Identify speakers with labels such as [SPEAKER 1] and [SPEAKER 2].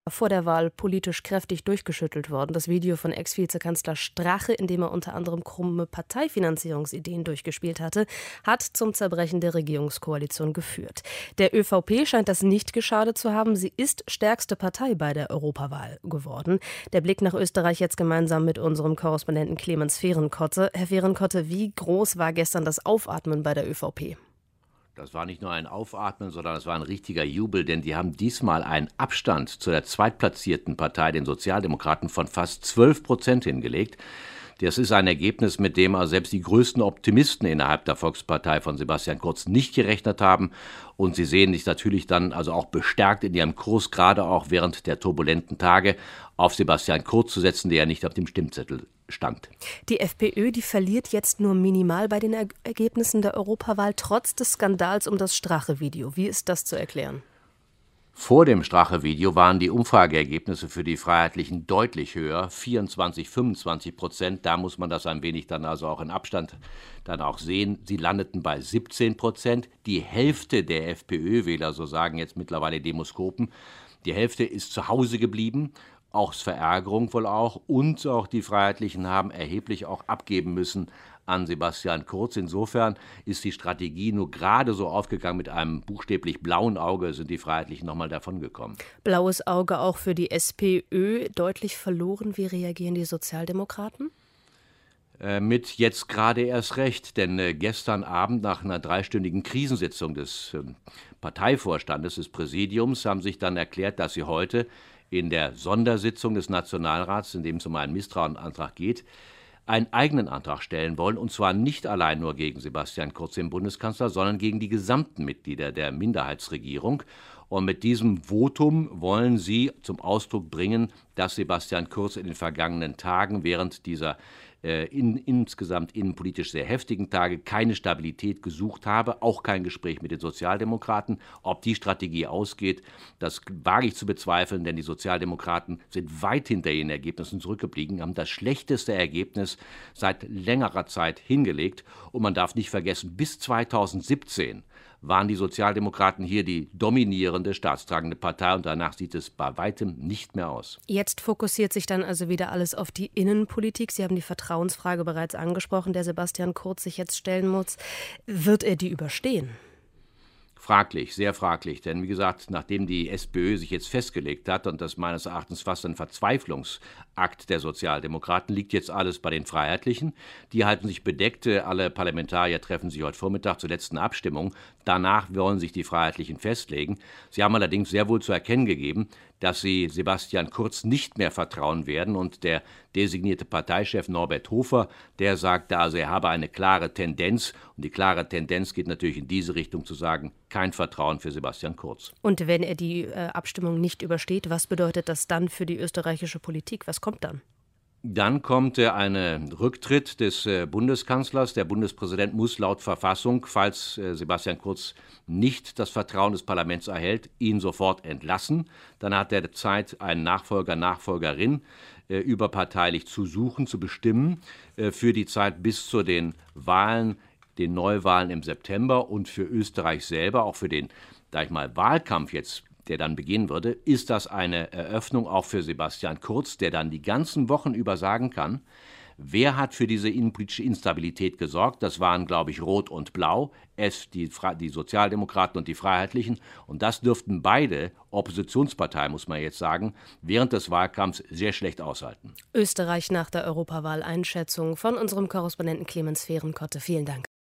[SPEAKER 1] vor der Wahl politisch kräftig durchgeschüttelt worden. Das Video von Ex-Vizekanzler Strache, in dem er unter anderem krumme Parteifinanzierungsideen durchgespielt hatte, hat zum Zerbrechen der Regierungskoalition geführt. Der ÖVP scheint das nicht geschadet zu haben. Sie ist stärkste Partei bei der Europawahl geworden. Der Blick nach Österreich jetzt gemeinsam mit unserem Korrespondenten Clemens Fehrenkotte. Herr Fehrenkotte, wie groß war gestern das Aufatmen bei der ÖVP?
[SPEAKER 2] Das war nicht nur ein Aufatmen, sondern es war ein richtiger Jubel, denn die haben diesmal einen Abstand zu der zweitplatzierten Partei, den Sozialdemokraten, von fast 12% hingelegt. Das ist ein Ergebnis, mit dem also selbst die größten Optimisten innerhalb der Volkspartei von Sebastian Kurz nicht gerechnet haben. Und sie sehen sich natürlich dann also auch bestärkt in ihrem Kurs, gerade auch während der turbulenten Tage, auf Sebastian Kurz zu setzen, der ja nicht auf dem Stimmzettel stand.
[SPEAKER 1] Die FPÖ, die verliert jetzt nur minimal bei den Ergebnissen der Europawahl, trotz des Skandals um das Strache-Video. Wie ist das zu erklären?
[SPEAKER 2] Vor dem Strache-Video waren die Umfrageergebnisse für die Freiheitlichen deutlich höher, 24-25%. Da muss man das ein wenig dann also auch in Abstand dann auch sehen. Sie landeten bei 17%. Die Hälfte der FPÖ-Wähler, so sagen jetzt mittlerweile Demoskopen, die Hälfte ist zu Hause geblieben. Aus Verärgerung wohl auch. Und auch die Freiheitlichen haben erheblich auch abgeben müssen an Sebastian Kurz. Insofern ist die Strategie nur gerade so aufgegangen. Mit einem buchstäblich blauen Auge sind die Freiheitlichen nochmal davongekommen.
[SPEAKER 1] Blaues Auge auch für die SPÖ. Deutlich verloren. Wie reagieren die Sozialdemokraten?
[SPEAKER 2] Mit jetzt gerade erst recht, denn gestern Abend nach einer 3-stündigen Krisensitzung des Parteivorstandes, des Präsidiums, haben sich dann erklärt, dass sie heute in der Sondersitzung des Nationalrats, in dem es um einen Misstrauensantrag geht, einen eigenen Antrag stellen wollen, und zwar nicht allein nur gegen Sebastian Kurz, den Bundeskanzler, sondern gegen die gesamten Mitglieder der Minderheitsregierung. Und mit diesem Votum wollen sie zum Ausdruck bringen, dass Sebastian Kurz in den vergangenen Tagen während dieser insgesamt innenpolitisch sehr heftigen Tage keine Stabilität gesucht habe, auch kein Gespräch mit den Sozialdemokraten. Ob die Strategie ausgeht, das wage ich zu bezweifeln, denn die Sozialdemokraten sind weit hinter ihren Ergebnissen zurückgeblieben, haben das schlechteste Ergebnis seit längerer Zeit hingelegt. Und man darf nicht vergessen, bis 2017 waren die Sozialdemokraten hier die dominierende, staatstragende Partei, und danach sieht es bei weitem nicht mehr aus.
[SPEAKER 1] Jetzt fokussiert sich dann also wieder alles auf die Innenpolitik. Sie haben die Vertrauensfrage bereits angesprochen, der Sebastian Kurz sich jetzt stellen muss. Wird er die überstehen?
[SPEAKER 2] Fraglich, sehr fraglich, denn wie gesagt, nachdem die SPÖ sich jetzt festgelegt hat, und das meines Erachtens fast ein Verzweiflungsakt der Sozialdemokraten, liegt jetzt alles bei den Freiheitlichen. Die halten sich bedeckt, alle Parlamentarier treffen sich heute Vormittag zur letzten Abstimmung. Danach wollen sich die Freiheitlichen festlegen. Sie haben allerdings sehr wohl zu erkennen gegeben, dass sie Sebastian Kurz nicht mehr vertrauen werden, und der designierte Parteichef Norbert Hofer, der sagte also, er habe eine klare Tendenz, und die klare Tendenz geht natürlich in diese Richtung, zu sagen, kein Vertrauen für Sebastian Kurz.
[SPEAKER 1] Und wenn er die Abstimmung nicht übersteht, was bedeutet das dann für die österreichische Politik? Was kommt dann?
[SPEAKER 2] Dann kommt ein Rücktritt des Bundeskanzlers. Der Bundespräsident muss laut Verfassung, falls Sebastian Kurz nicht das Vertrauen des Parlaments erhält, ihn sofort entlassen. Dann hat er Zeit, einen Nachfolger, Nachfolgerin überparteilich zu suchen, zu bestimmen, für die Zeit bis zu den Wahlen, den Neuwahlen im September, und für Österreich selber, auch für den, sag ich mal, Wahlkampf jetzt, der dann beginnen würde, ist das eine Eröffnung auch für Sebastian Kurz, der dann die ganzen Wochen über sagen kann, wer hat für diese innenpolitische Instabilität gesorgt. Das waren, glaube ich, Rot und Blau, die Sozialdemokraten und die Freiheitlichen. Und das dürften beide Oppositionsparteien, muss man jetzt sagen, während des Wahlkampfs sehr schlecht aushalten.
[SPEAKER 1] Österreich nach der Europawahl. Einschätzung von unserem Korrespondenten Clemens Fehrenkotte. Vielen Dank.